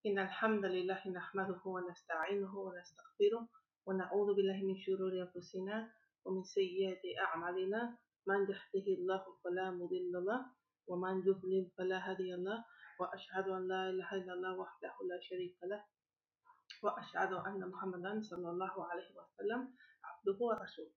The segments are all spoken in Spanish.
إن الحمد لله نحمده ونستعينه ونستغفره ونعوذ بالله من شرور أنفسنا ومن سيئات أعمالنا من يهده الله فلا مضل له ومن يضلل فلا هادي له وأشهد أن لا إله إلا الله وحده لا شريك له وأشهد أن محمدا صلى الله عليه وسلم عبده ورسوله.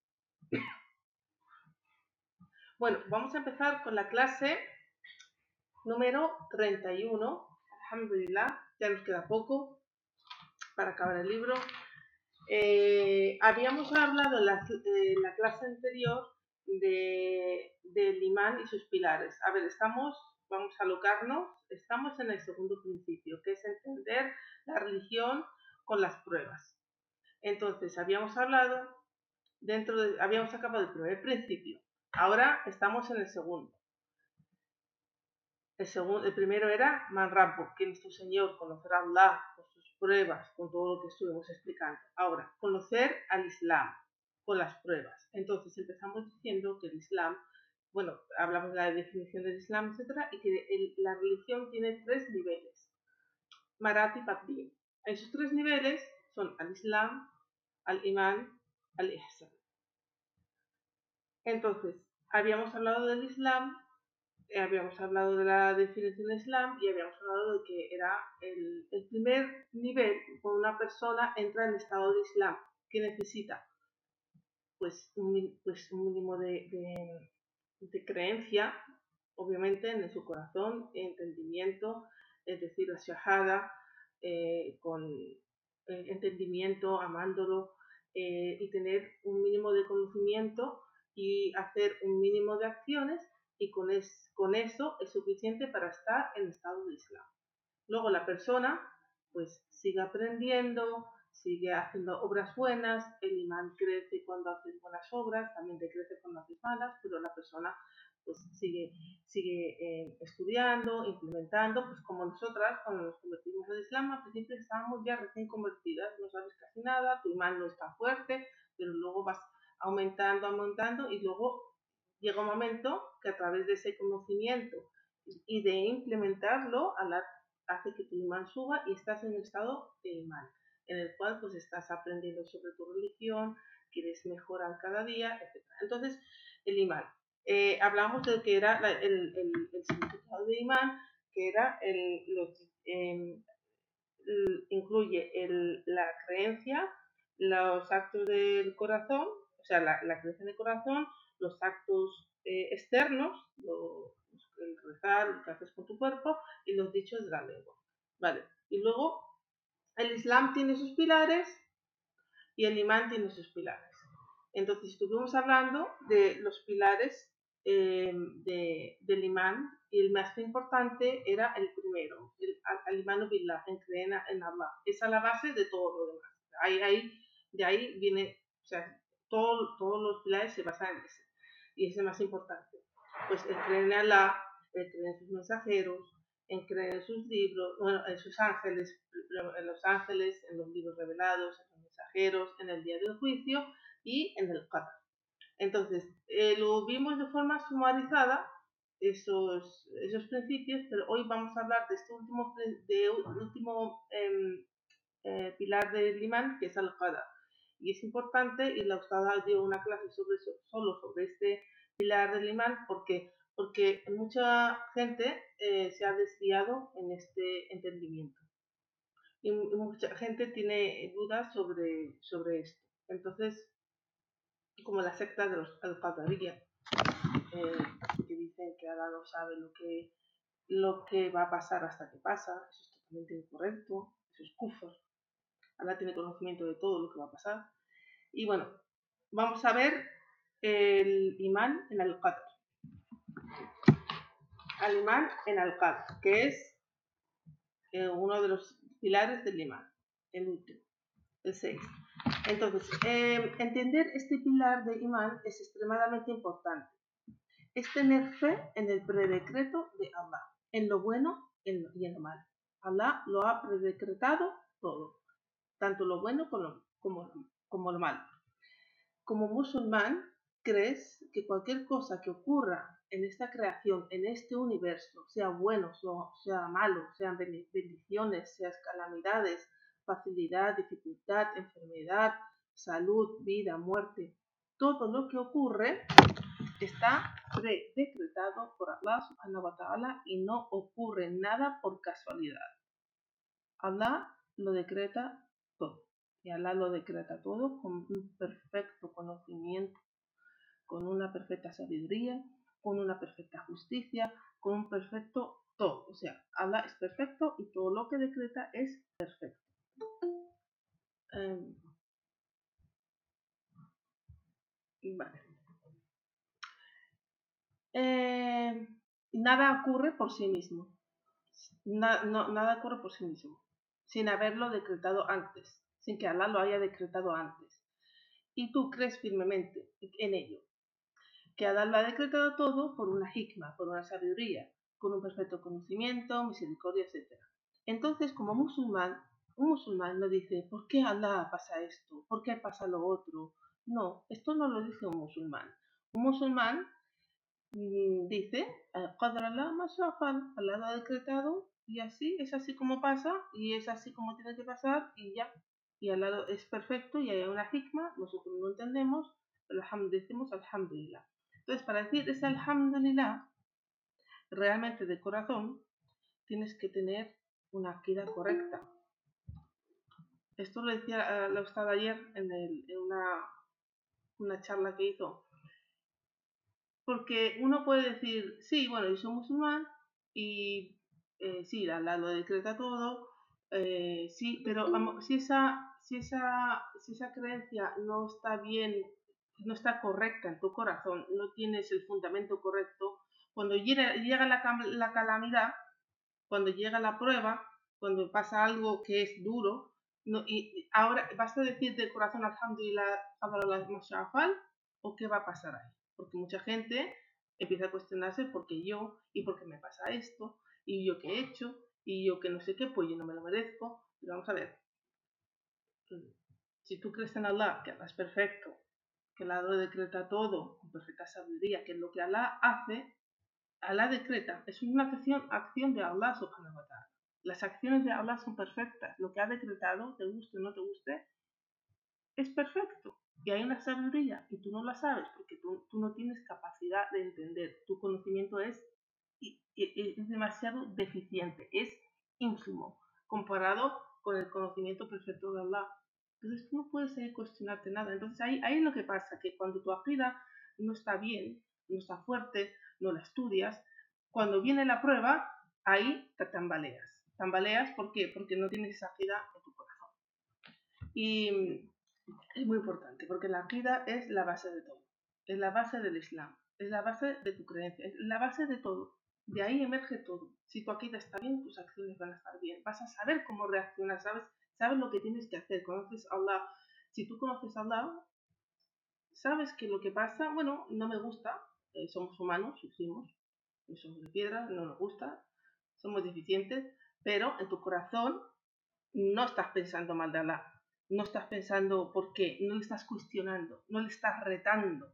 Bueno, vamos a empezar con la clase número 31. Alhamdulillah, ya nos queda poco para acabar el libro. Habíamos hablado en la clase anterior del imán y sus pilares. A ver, vamos a alocarnos, estamos en el segundo principio, que es entender la religión con las pruebas. Entonces, habíamos acabado el primer principio. Ahora estamos en el segundo. El primero era Man Rabbo, que es tu Señor, conocer a Allah con sus pruebas, con todo lo que estuvimos explicando. Ahora, conocer al Islam con las pruebas. Entonces empezamos diciendo que el Islam, bueno, hablamos de la definición del Islam, etcétera, y que la religión tiene 3 niveles. Marat y Patbin. Esos 3 niveles son al Islam, al Imán, al Ihsan. Entonces, habíamos hablado del Islam. Habíamos hablado de la definición de Islam y habíamos hablado de que era el primer nivel cuando una persona entra en estado de Islam, que necesita pues un mínimo de creencia, obviamente, en su corazón, entendimiento, es decir, la shahada, con entendimiento, amándolo, y tener un mínimo de conocimiento y hacer un mínimo de acciones, y con eso es suficiente para estar en estado de Islam. Luego la persona pues sigue aprendiendo, sigue haciendo obras buenas, el imán crece cuando haces buenas obras, también decrece cuando haces malas, pero la persona pues sigue estudiando, implementando, pues como nosotras cuando nos convertimos al Islam, al principio estábamos ya recién convertidas, no sabes casi nada, tu imán no está fuerte, pero luego vas aumentando y luego llega un momento que a través de ese conocimiento y de implementarlo, Allah hace que tu imán suba y estás en un estado de imán, en el cual pues estás aprendiendo sobre tu religión, quieres mejorar cada día, etc. Entonces, el imán. Hablamos de que era el significado de imán, que era incluye la creencia, los actos del corazón, o sea, la creencia del corazón, los actos externos, el rezar, lo que haces con tu cuerpo y los dichos de la lengua. Vale. Y luego el Islam tiene sus pilares y el imán tiene sus pilares. Entonces estuvimos hablando de los pilares del imán, y el más importante era el primero, el al-imanu billah, en creer en Allah. Esa es la base de todo lo demás. De ahí viene, o sea, todos los pilares se basan en ese, y ese es el más importante. Pues el creer en Allah, el creer en sus mensajeros, en creer en sus libros, bueno, en sus ángeles, en los ángeles, en los libros revelados, en los mensajeros, en el día del juicio y en el Qadar. Entonces, lo vimos de forma sumarizada, esos principios, pero hoy vamos a hablar de este último pilar del imán, que es el Qadar. Y es importante, y la Ustada dio una clase solo sobre este pilar del imán, porque mucha gente se ha desviado en este entendimiento. Y mucha gente tiene dudas sobre esto. Entonces, como la secta de los al-Qadariyya, que dicen que Allah no sabe lo que va a pasar hasta que pasa, eso es totalmente incorrecto, eso es kufr. Allah tiene conocimiento de todo lo que va a pasar. Y bueno, vamos a ver el imán en al-Qadar. Al imán en al-Qadar, que es uno de los pilares del imán, el último, el 6. Entonces, entender este pilar de imán es extremadamente importante. Es tener fe en el predecreto de Allah, en lo bueno y en lo malo. Allah lo ha predecretado todo, tanto lo bueno como lo malo. Como musulmán, crees que cualquier cosa que ocurra en esta creación, en este universo, sea bueno, sea malo, sean bendiciones, sean calamidades, facilidad, dificultad, enfermedad, salud, vida, muerte, todo lo que ocurre está decretado por Allah subhanahu wa ta'ala y no ocurre nada por casualidad. Allah lo decreta todo. Y Allah lo decreta todo con un perfecto conocimiento, con una perfecta sabiduría, con una perfecta justicia, con un perfecto todo. O sea, Allah es perfecto y todo lo que decreta es perfecto. Vale. Nada ocurre por sí mismo. Nada ocurre por sí mismo, sin haberlo decretado antes, sin que Allah lo haya decretado antes. Y tú crees firmemente en ello, que Allah lo ha decretado todo por una hikma, por una sabiduría, con un perfecto conocimiento, misericordia, etc. Entonces, como musulmán, un musulmán no dice, ¿por qué Allah pasa esto? ¿Por qué pasa lo otro? No, esto no lo dice un musulmán. Un musulmán dice, Qadar Allah ma sha'a fa'al. Allah lo ha decretado y así, es así como pasa y es así como tiene que pasar y ya. Y Allah es perfecto y hay una hikma, nosotros no entendemos, pero decimos alhamdulillah. Entonces, para decir ese alhamdulillah, realmente de corazón, tienes que tener una akida correcta. Esto lo decía la ustad ayer en una charla que hizo. Porque uno puede decir, sí, bueno, yo soy musulmán y sí, Allah lo decreta todo, sí, pero si esa creencia no está bien, no está correcta en tu corazón, no tienes el fundamento correcto, cuando llega la calamidad, cuando llega la prueba, cuando pasa algo que es duro, no, y ahora vas a decir de corazón alhamdulillah, o qué va a pasar ahí. Porque mucha gente empieza a cuestionarse por qué yo, y por qué me pasa esto, y yo qué he hecho, y yo que no sé qué, pues yo no me lo merezco. Pero vamos a ver, si tú crees en Allah, que Allah es perfecto, que Allah lo decreta todo con perfecta sabiduría, que es lo que Allah hace, Allah decreta, es una acción de Allah subhanahu wa ta'ala. Las acciones de Allah son perfectas. Lo que ha decretado, te guste o no te guste, es perfecto. Y hay una sabiduría y tú no la sabes porque tú no tienes capacidad de entender. Tu conocimiento es demasiado deficiente, es ínfimo comparado con el conocimiento perfecto de Allah. Entonces tú no puedes cuestionarte nada. Entonces ahí es lo que pasa, que cuando tu aqida no está bien, no está fuerte, no la estudias, cuando viene la prueba, ahí te tambaleas. ¿Tambaleas por qué? Porque no tienes esa aqida en tu corazón. Y es muy importante, porque la aqida es la base de todo. Es la base del Islam, es la base de tu creencia, es la base de todo. De ahí emerge todo. Si tu aqida está bien, tus acciones van a estar bien. Vas a saber cómo reaccionar, sabes lo que tienes que hacer. Conoces a Allah. Si tú conoces a Allah, sabes que lo que pasa, bueno, no me gusta, somos humanos, sufrimos, somos de piedra, no nos gusta, somos deficientes, pero en tu corazón no estás pensando mal de Allah, no estás pensando por qué, no le estás cuestionando, no le estás retando.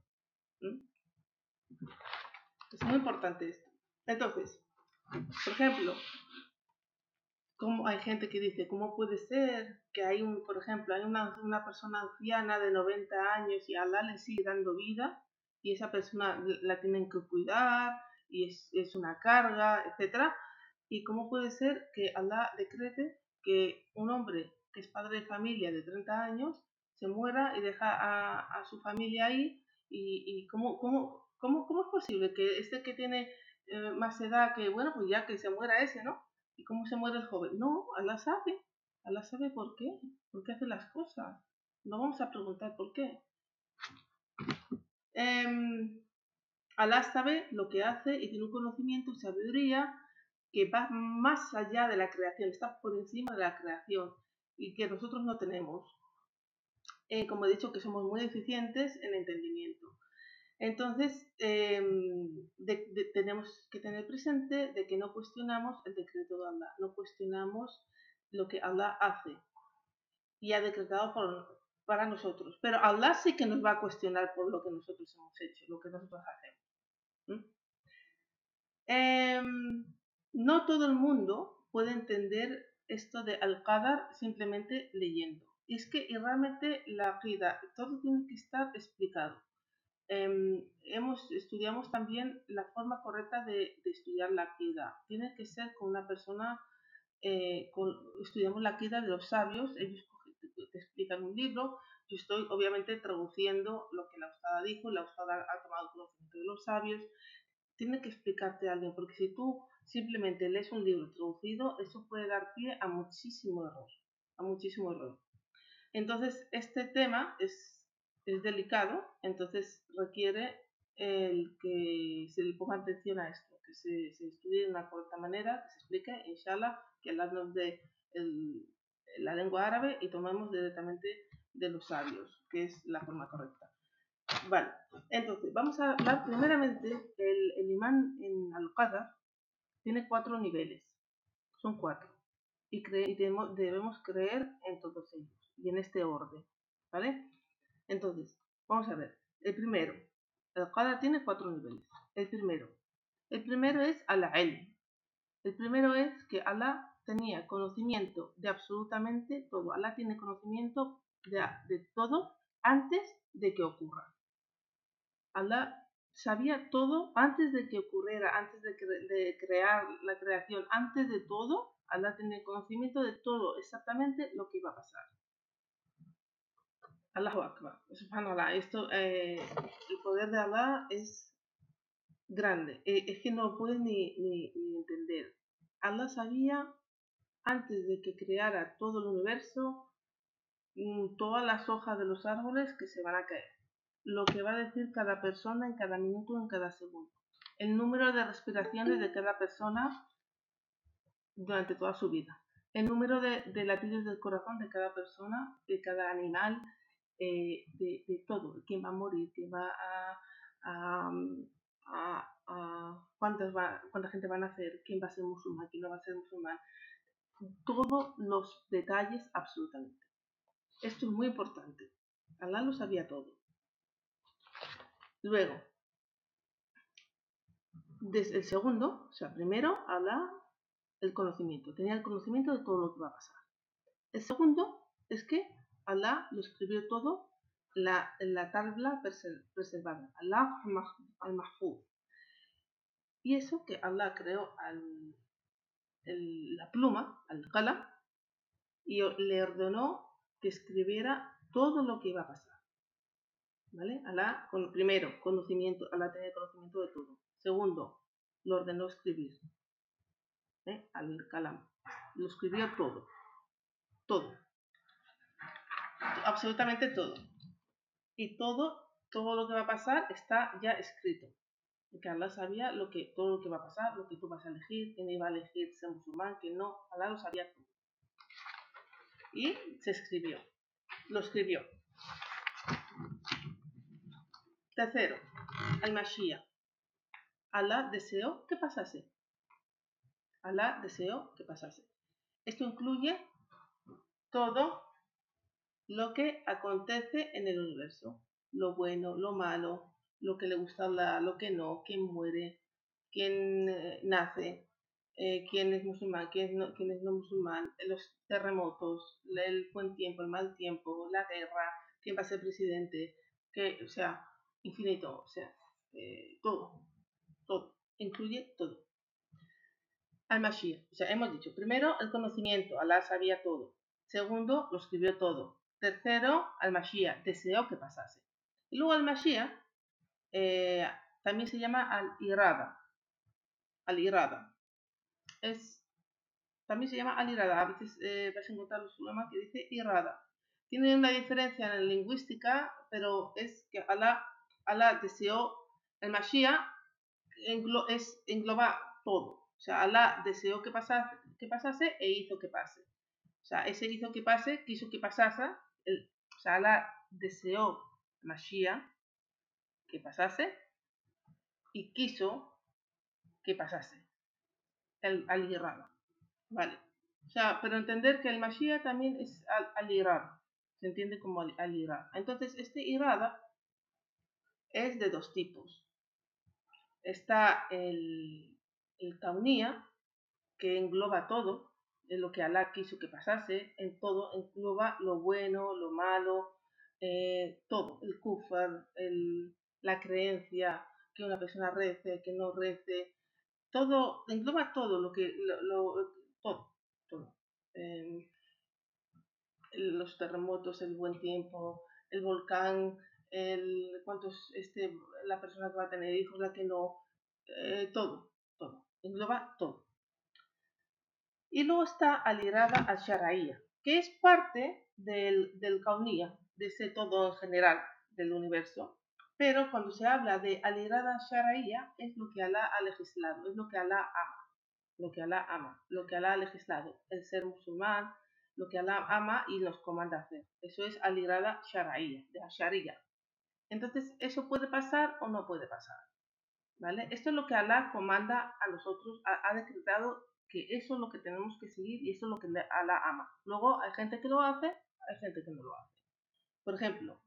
Es muy importante esto. Entonces, por ejemplo, como hay gente que dice, ¿cómo puede ser que por ejemplo, hay una persona anciana de 90 años y Allah le sigue dando vida y esa persona la tienen que cuidar y es una carga, etcétera? ¿Y cómo puede ser que Allah decrete que un hombre que es padre de familia de 30 años se muera y deja a su familia ahí? ¿Y cómo es posible que este que tiene más edad, que bueno, pues ya que se muera ese, ¿no? ¿Y cómo se muere el joven? No, Allah sabe por qué hace las cosas. No vamos a preguntar por qué. Allah sabe lo que hace y tiene un conocimiento y sabiduría que va más allá de la creación, está por encima de la creación y que nosotros no tenemos. Como he dicho, que somos muy deficientes en entendimiento. Entonces, tenemos que tener presente de que no cuestionamos el decreto de Allah, no cuestionamos lo que Allah hace y ha decretado para nosotros. Pero Allah sí que nos va a cuestionar por lo que nosotros hemos hecho, lo que nosotros hacemos. No todo el mundo puede entender esto de Al-Qadar simplemente leyendo. Y es que realmente la aqida, todo tiene que estar explicado. Estudiamos también la forma correcta de estudiar la aqida. Tiene que ser con una persona, estudiamos la aqida de los sabios, ellos te explican un libro, yo estoy obviamente traduciendo lo que la ustada dijo, la ustada ha tomado conocimiento de los sabios, tiene que explicarte a alguien, porque si tú simplemente lees un libro traducido, eso puede dar pie a muchísimo error, a muchísimo error. Entonces, este tema es delicado, entonces requiere el que se le ponga atención a esto, que se estudie de una correcta manera, que se explique, inshallah, que Allah nos dé la lengua árabe y tomemos directamente de los sabios, que es la forma correcta. Vale, entonces vamos a hablar primeramente, el imán en Al-Qadar tiene 4 niveles, son 4, y debemos creer en todos ellos, y en este orden, ¿vale? Entonces, vamos a ver, el primero, Al-Qadar tiene 4 niveles, el primero es Al-Ilm, el primero es que Allah tenía conocimiento de absolutamente todo, Allah tiene conocimiento de todo antes de que ocurra. Allah sabía todo antes de que ocurriera, antes de crear la creación, antes de todo, Allah tenía conocimiento de todo, exactamente lo que iba a pasar. Allahu Akbar, subhanallah, el poder de Allah es grande, es que no puedes ni entender. Allah sabía antes de que creara todo el universo, todas las hojas de los árboles que se van a caer, lo que va a decir cada persona en cada minuto, en cada segundo, el número de respiraciones de cada persona durante toda su vida, el número de latidos del corazón de cada persona, de cada animal, de todo, quién va a morir, quién va cuánta gente va a nacer, quién va a ser musulmán, quién no va a ser musulmán, todos los detalles absolutamente. Esto es muy importante. Allah lo sabía todo. Luego, desde el segundo, o sea, primero Allah el conocimiento, tenía el conocimiento de todo lo que va a pasar. El segundo es que Allah lo escribió todo en la tabla preservada, Allah al-Mahfuz. Y eso que Allah creó la pluma, al qalam, y le ordenó que escribiera todo lo que iba a pasar. ¿Vale? Allah, primero, conocimiento, Allah tenía conocimiento de todo. Segundo, lo ordenó escribir. Al qalam. Lo escribió todo. Todo. Absolutamente todo. Y todo lo que va a pasar está ya escrito. Porque Allah sabía todo lo que va a pasar, lo que tú vas a elegir, quién iba a elegir ser musulmán, quién no. Allah lo sabía todo. Y se escribió. Lo escribió. Tercero, al-Mashiach. Allah deseó que pasase. Allah deseó que pasase. Esto incluye todo lo que acontece en el universo. Lo bueno, lo malo, lo que le gusta a Allah, lo que no, quién muere, quién nace, quién es musulmán, quién es no musulmán, los terremotos, el buen tiempo, el mal tiempo, la guerra, quién va a ser presidente, o sea, infinito, o sea, todo, incluye todo. Al-Mashiach, o sea, hemos dicho, primero el conocimiento, Allah sabía todo. Segundo, lo escribió todo. Tercero, Al-Mashiach, deseó que pasase. Y luego Al-Mashiach también se llama Al-Irada. Al-Irada. También se llama Al-Irada. A veces vas a encontrar los problemas que dice Irada. Tiene una diferencia en la lingüística, pero es que Allah deseó, el Mashiach engloba todo. O sea, Allah deseó que pasase e hizo que pase. O sea, ese hizo que pase, quiso que pasase. O sea, Allah deseó Mashiach que pasase y quiso que pasase. Al-Irada. Vale. O sea, pero entender que el Mashiach también es al-Irada. Se entiende como al-Irada. Entonces, este Irada es de dos tipos. Está el Kaunía, que engloba todo, en lo que Alá quiso que pasase, en todo, engloba lo bueno, lo malo, todo, el kufr, la creencia, que una persona rece, que no rece, todo, engloba todo, todo. Eh, los terremotos, el buen tiempo, el volcán, la persona que va a tener hijos, la que no, todo, engloba todo. Y luego está alirada al Sharaía, que es parte del Kaunía, de ese todo en general del universo. Pero cuando se habla de alirada Sharaía, es lo que Alá ha legislado, es lo que Alá ama, lo que Alá ama, lo que Alá ha legislado, el ser musulmán, lo que Alá ama y nos comanda hacer. Eso es alirada Sharaía, de la Sharia. Entonces, ¿eso puede pasar o no puede pasar? ¿Vale? Esto es lo que Alá comanda a nosotros, ha decretado que eso es lo que tenemos que seguir y eso es lo que Alá ama. Luego hay gente que lo hace, hay gente que no lo hace. Por ejemplo,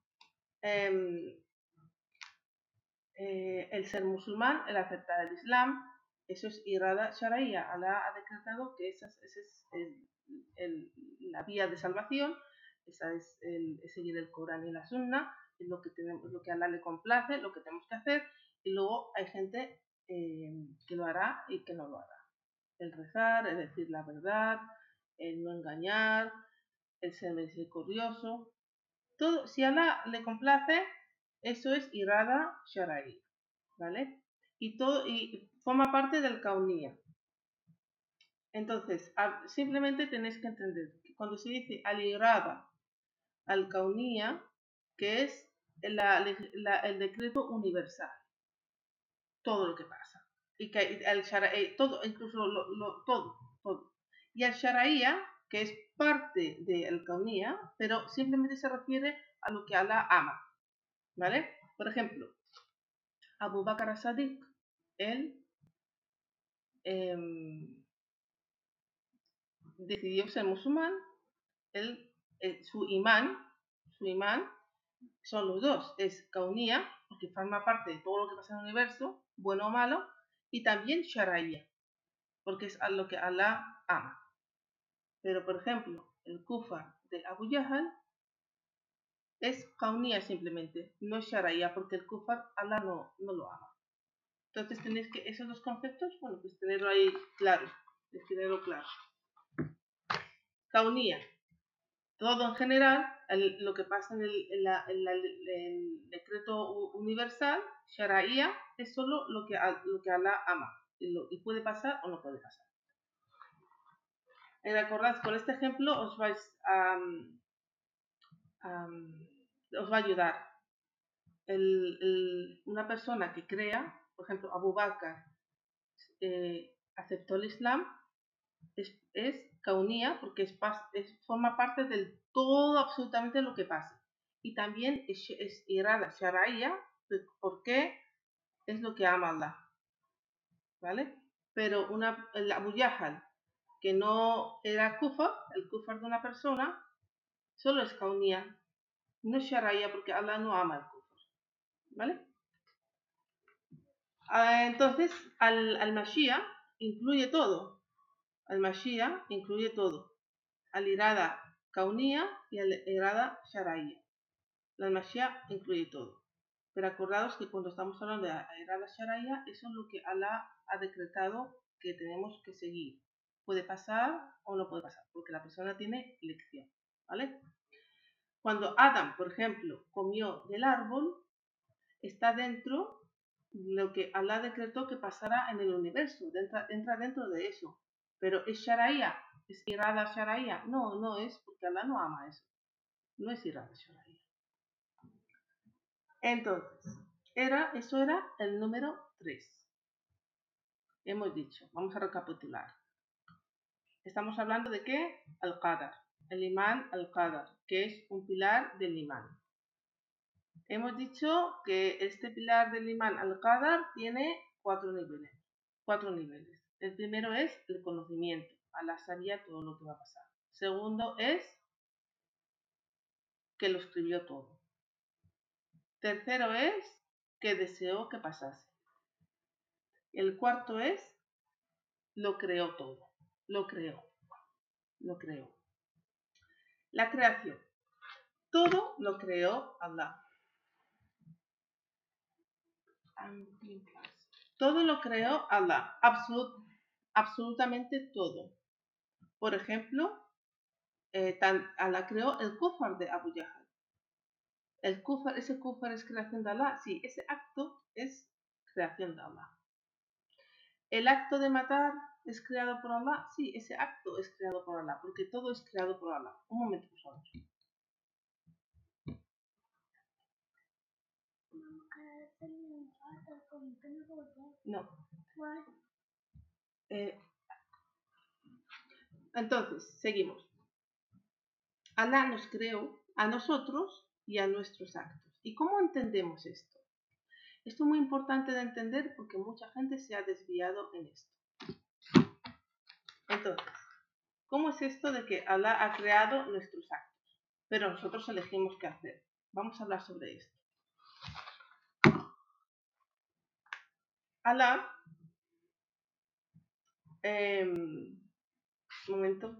el ser musulmán, el aceptar el Islam, eso es irada sharaía. Alá ha decretado que esa es la vía de salvación, esa es seguir el Corán y la Sunna, es lo que a Alá le complace, lo que tenemos que hacer, y luego hay gente que lo hará y que no lo hará. El rezar, el decir la verdad, el no engañar, el ser misericordioso, todo, si a Alá le complace, eso es irada sharaí, ¿vale? Y forma parte del kaunía. Entonces, simplemente tenéis que entender que cuando se dice al-irada, al-kaunía, que es el decreto universal, todo lo que pasa. Y que el sharaí, todo, incluso todo. Y el sharaía, que es parte del kaunía, pero simplemente se refiere a lo que Alá ama, ¿vale? Por ejemplo, Abu Bakr as-Sadiq, él decidió ser musulmán, su imán son los dos, es kaunía, porque forma parte de todo lo que pasa en el universo, bueno o malo, y también sharaía, porque es a lo que Alá ama. Pero, por ejemplo, el kufar de Abu Jahl es kaunía simplemente, no es sharaía, porque el kufar Alá no lo ama. Entonces tenéis que, esos dos conceptos, bueno, pues tenerlo ahí claro, tenerlo claro. Kaunía, todo en general, lo que pasa en el decreto universal, Sharaía, es solo lo que Alá ama, y puede pasar o no puede pasar. Recordad, con este ejemplo os va a ayudar. Una persona que crea, por ejemplo, Abu Bakr aceptó el Islam, es kaunía porque forma parte del todo absolutamente lo que pasa. Y también es irada sharaía porque es lo que ama Allah. ¿Vale? Pero el Abu Jahl, que no era kufar, el kufar de una persona, solo es kaunía, no es sharaía porque Allah no ama el kufar. ¿Vale? Entonces, al-Mashiach incluye todo. Al-Mashiach incluye todo. Al-irada kaunía y al-irada sharaía. La Mashiach incluye todo. Pero acordaos que cuando estamos hablando de al-irada sharaía, eso es lo que Alá ha decretado que tenemos que seguir. Puede pasar o no puede pasar, porque la persona tiene elección. ¿Vale? Cuando Adam, por ejemplo, comió del árbol, está dentro lo que Alá decretó que pasará en el universo, entra dentro de eso. Pero ¿es sharaía? ¿Es irada sharaía? No es, porque Alá no ama eso. No es irada sharaía. Entonces, eso era el número 3. Hemos dicho, vamos a recapitular. Estamos hablando de qué? Al-Qadar, el imán al-Qadar, que es un pilar del imán. Hemos dicho que este pilar del imán al-Qadar tiene 4 niveles. El primero es el conocimiento. Alá sabía todo lo que va a pasar. Segundo es que lo escribió todo. Tercero es que deseó que pasase. El cuarto es lo creó todo. Lo creó. La creación. Todo lo creó Allah. Todo lo creó Allah. Absolutamente todo. Por ejemplo, Allah creó el kufar de Abu Jahl. Ese kufar es creación de Allah. Sí, ese acto es creación de Allah. ¿El acto de matar es creado por Allah? Sí, ese acto es creado por Allah, porque todo es creado por Allah. Un momento, por favor. No. Entonces, seguimos. Allah nos creó a nosotros y a nuestros actos. ¿Y cómo entendemos esto? Esto es muy importante de entender porque mucha gente se ha desviado en esto. Entonces, ¿cómo es esto de que Allah ha creado nuestros actos? Pero nosotros elegimos qué hacer. Vamos a hablar sobre esto. Allah, un momento.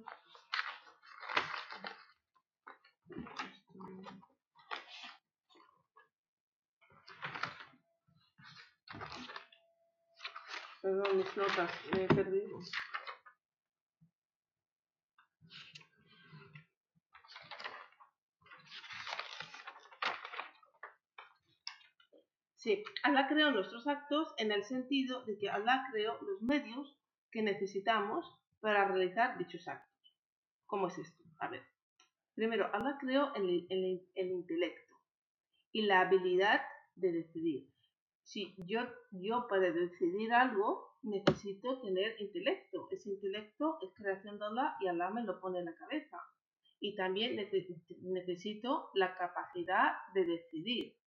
Perdón, mis notas, me he perdido. Sí, Allah creó nuestros actos en el sentido de que Allah creó los medios que necesitamos para realizar dichos actos. ¿Cómo es esto? A ver, primero, Allah creó el intelecto y la habilidad de decidir. Si yo para decidir algo necesito tener intelecto. Ese intelecto es creación de Allah y Allah me lo pone en la cabeza. Y también necesito la capacidad de decidir.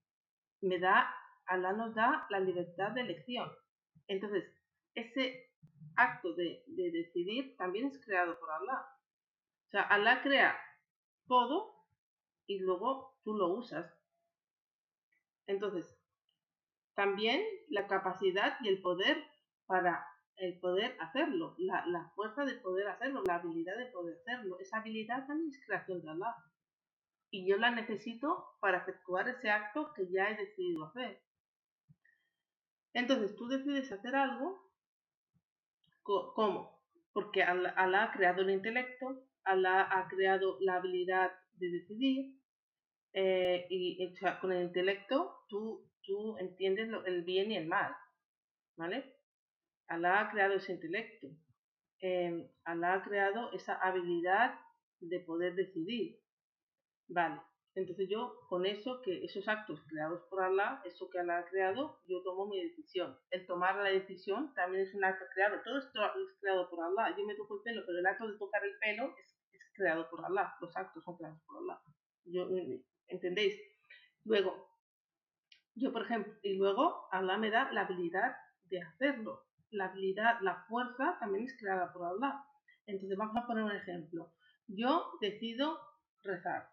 Allah nos da la libertad de elección. Entonces, ese acto de decidir también es creado por Allah. O sea, Allah crea todo y luego tú lo usas. Entonces, también la capacidad y el poder para el poder hacerlo, la fuerza de poder hacerlo, la habilidad de poder hacerlo. Esa habilidad también es creación de Allah. Y yo la necesito para efectuar ese acto que ya he decidido hacer. Entonces, tú decides hacer algo. ¿Cómo? Porque Allah ha creado el intelecto, Allah ha creado la habilidad de decidir, y o sea, con el intelecto tú entiendes el bien y el mal, ¿vale? Allah ha creado ese intelecto, Allah ha creado esa habilidad de poder decidir, ¿vale? Entonces yo, con eso, que esos actos creados por Allah, eso que Allah ha creado, yo tomo mi decisión. El tomar la decisión también es un acto creado. Todo esto es creado por Allah. Yo me toco el pelo, pero el acto de tocar el pelo es creado por Allah. Los actos son creados por Allah. ¿Entendéis? Luego, yo, por ejemplo, y luego Allah me da la habilidad de hacerlo. La habilidad, la fuerza también es creada por Allah. Entonces vamos a poner un ejemplo. Yo decido rezar.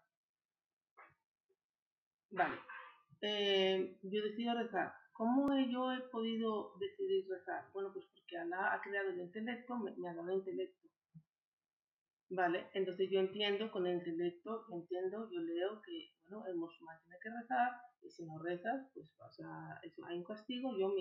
Vale. Yo decido rezar. ¿Cómo yo he podido decidir rezar? Bueno, pues porque Allah ha creado el intelecto, me ha dado el intelecto. Vale, entonces yo entiendo con el intelecto, yo leo que, bueno, el musulmán tiene que rezar, y si no rezas, pues hay un castigo, yo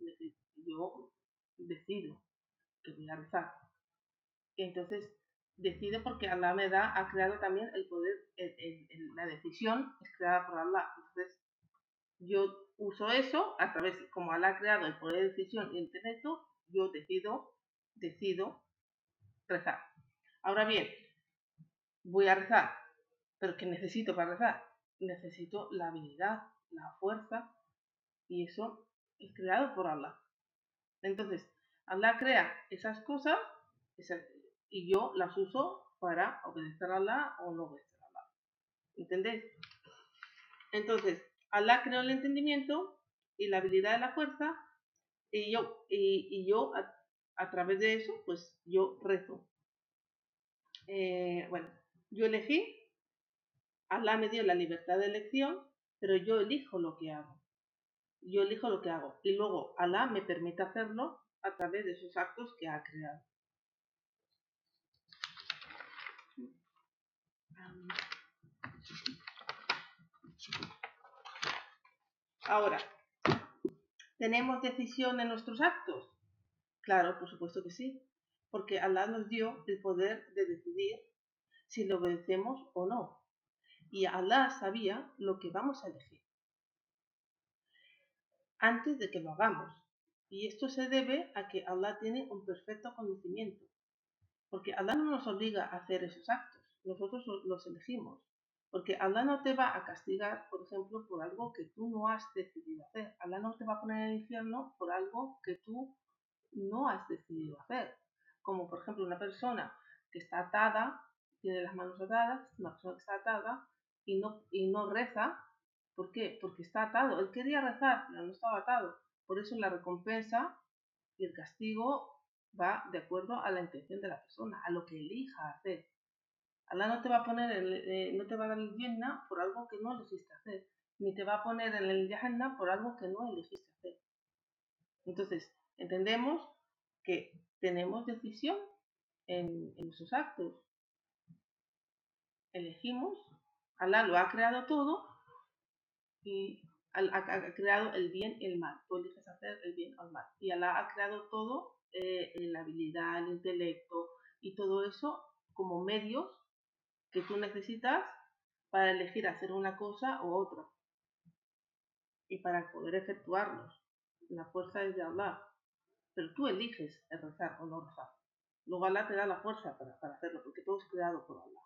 decido que voy a rezar. Entonces, decido porque Allah ha creado también el poder, la decisión es creada por Allah. Entonces, yo uso eso a través, como Allah ha creado el poder de decisión y el intelecto, yo decido rezar. Ahora bien, voy a rezar, pero ¿qué necesito para rezar? Necesito la habilidad, la fuerza, y eso es creado por Allah. Entonces, Allah crea esas cosas y yo las uso para obedecer a Allah o no obedecer a Allah. ¿Entendéis? Entonces, Allah creó el entendimiento y la habilidad de la fuerza, y yo a través de eso, pues yo rezo. Bueno, yo elegí, Allah me dio la libertad de elección, pero yo elijo lo que hago. Y luego Allah me permite hacerlo a través de esos actos que ha creado. Ahora, ¿tenemos decisión en nuestros actos? Claro, por supuesto que sí, porque Allah nos dio el poder de decidir si lo obedecemos o no. Y Allah sabía lo que vamos a elegir antes de que lo hagamos. Y esto se debe a que Allah tiene un perfecto conocimiento, porque Allah no nos obliga a hacer esos actos, nosotros los elegimos. Porque Allah no te va a castigar, por ejemplo, por algo que tú no has decidido hacer. Allah no te va a poner en el infierno por algo que tú no has decidido hacer. Como por ejemplo una persona que está atada, tiene las manos atadas, una persona que está atada y no reza. ¿Por qué? Porque está atado. Él quería rezar, pero no estaba atado. Por eso la recompensa y el castigo va de acuerdo a la intención de la persona, a lo que elija hacer. Allah no te va a poner, no te va a dar el Jannah por algo que no elegiste hacer, ni te va a poner en el Jahannam por algo que no elegiste hacer. Entonces, entendemos que tenemos decisión en nuestros actos. Elegimos, Allah lo ha creado todo y ha creado el bien y el mal. Tú eliges hacer el bien o el mal. Y Allah ha creado todo, la habilidad, el intelecto y todo eso como medios que tú necesitas para elegir hacer una cosa u otra y para poder efectuarlos. La fuerza es de Allah, pero tú eliges el rezar o no rezar. Luego Allah te da la fuerza para hacerlo, porque todo es creado por Allah.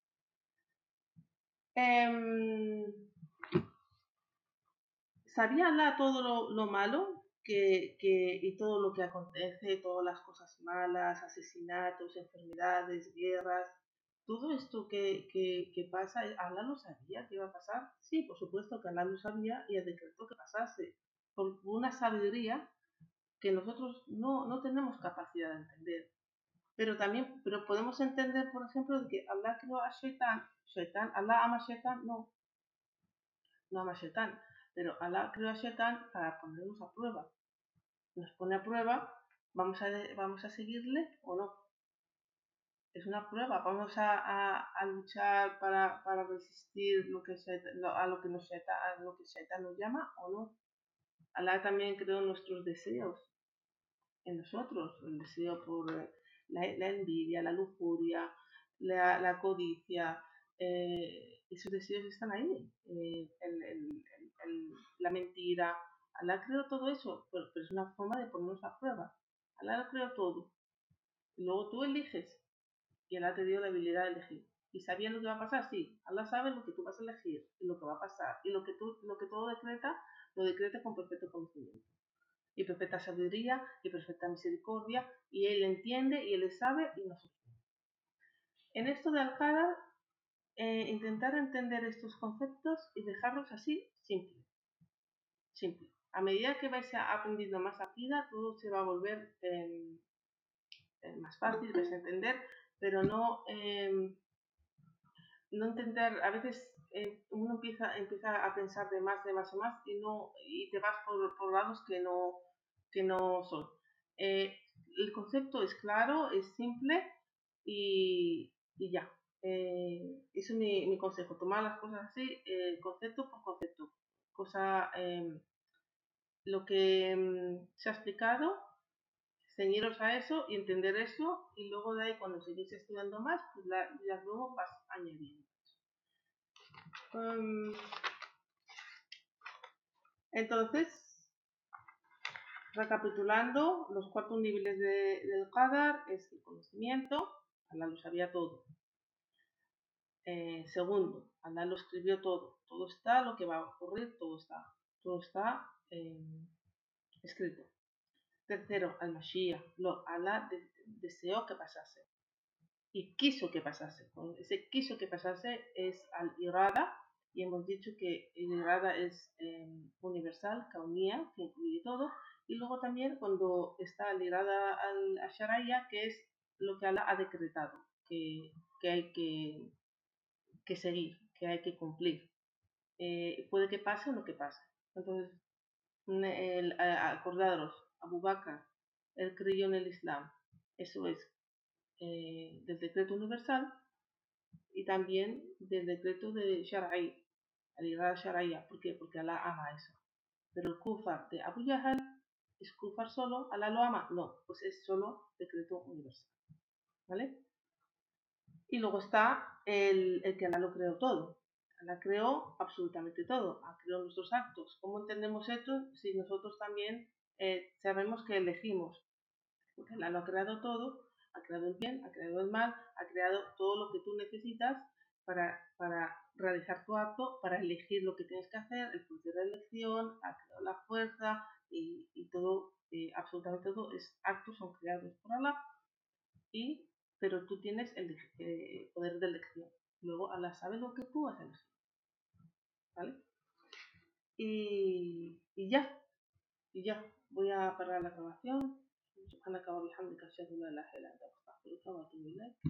¿Sabía Allah todo lo malo y todo lo que acontece, todas las cosas malas, asesinatos, enfermedades, guerras? Todo esto que pasa, ¿Allah lo sabía que iba a pasar? Sí, por supuesto que Allah lo sabía y decretó que pasase, por una sabiduría que nosotros no tenemos capacidad de entender. Pero podemos entender, por ejemplo, que Allah creó a Shaitán, Allah ama a Shaitán, no ama a Shaitán, pero Allah creó a Shaitán para ponernos a prueba. Nos pone a prueba, vamos a seguirle o no. Es una prueba, vamos a luchar para resistir a lo que Shaitán nos llama o no. Allah también creó nuestros deseos en nosotros, el deseo por la envidia, la lujuria, la codicia, esos deseos están ahí, la mentira. Allah creó todo eso, pero es una forma de ponernos a prueba. Allah lo creó todo. Y luego tú eliges, y Allah te dio la habilidad de elegir. ¿Y sabías lo que va a pasar? Sí, Allah sabe lo que tú vas a elegir y lo que va a pasar. Y lo que todo decreta, lo decreta con perfecto conocimiento y perfecta sabiduría y perfecta misericordia, y Él entiende y Él sabe y nosotros. En esto de Al-Qadar, intentar entender estos conceptos y dejarlos así, simple. A medida que vais aprendiendo más Aqida, todo se va a volver más fácil, vais a entender, pero no entender, a veces uno empieza a pensar de más y te vas por lados que no son. El concepto es claro, es simple y ya. Eso es mi consejo, tomar las cosas así, concepto por concepto. Lo que se ha explicado, ceñiros a eso y entender eso, y luego de ahí cuando seguís estudiando más, pues ya luego vas añadiendo. Entonces, recapitulando, los 4 niveles del Qadar es el conocimiento, Allah lo sabía todo. Segundo, Allah lo escribió todo está, lo que va a ocurrir, todo está escrito. Tercero, al-Mashiach, Allah deseó que pasase y quiso que pasase. Ese quiso que pasase es al-Irada, y hemos dicho que el Irada es universal, kaunía, que incluye todo, y luego también cuando está el Irada al-Sharaya, que es lo que Allah ha decretado, que hay que seguir, que hay que cumplir. Puede que pase o no que pase. Entonces, acordaros, Abu Bakr, él creyó en el Islam. Eso es del decreto universal y también del decreto de Shara'i, la llegada Shara'iyya. ¿Por qué? Porque Allah ama eso. Pero el kufar de Abu Yahal es kufar solo, ¿Allah lo ama? No, pues es solo decreto universal. ¿Vale? Y luego está el que Allah lo creó todo. Allah creó absolutamente todo. Creó nuestros actos. ¿Cómo entendemos esto si nosotros también sabemos que elegimos? Porque Allah lo ha creado todo, ha creado el bien, ha creado el mal, ha creado todo lo que tú necesitas para realizar tu acto, para elegir lo que tienes que hacer, el proceso de elección, ha creado la fuerza y todo, absolutamente todo, actos son creados por Allah, pero tú tienes el poder de elección. Luego Allah sabe lo que tú has elegido. ¿Vale? Y ya, voy a parar la grabación. سبحانك وبحمدك أشهد أن لا إله إلا أنت أستغفرك وأتوب إليك